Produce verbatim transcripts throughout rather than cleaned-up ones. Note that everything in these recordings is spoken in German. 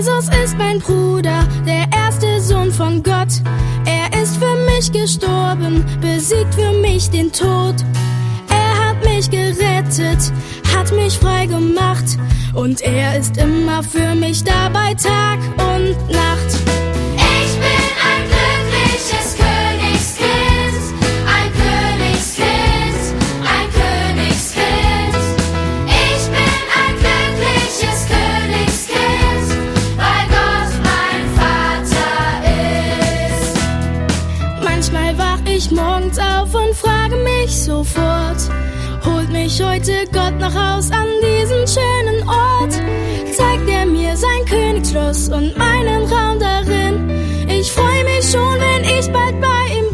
Jesus ist mein Bruder, der erste Sohn von Gott. Er ist für mich gestorben, besiegt für mich den Tod. Er hat mich gerettet, hat mich frei gemacht. Und er ist immer für mich dabei, Tag und Nacht. Ich bin ein glückliches Königskind, ein Königskind, ein Königskind. Ich bin ein glückliches Königskind, weil Gott mein Vater ist. Manchmal wach ich morgens auf und frage mich sofort: Holt mich heute Gott noch aus an diesen schönen Ort? Zeigt er mir sein Königsschloss und meinen Raum darin? Ich freu mich schon, wenn ich bald bei ihm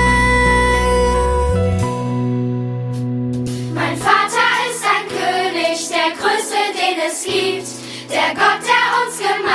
bin. Mein Vater ist ein König, der größte, den es gibt. Der Gott, der uns gemacht hat.